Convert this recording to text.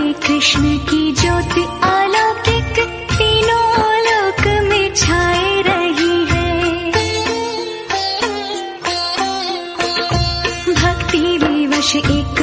में कृष्ण की ज्योति अलौकिक तीनों लोक में छाए रही है। भक्ति विवश एक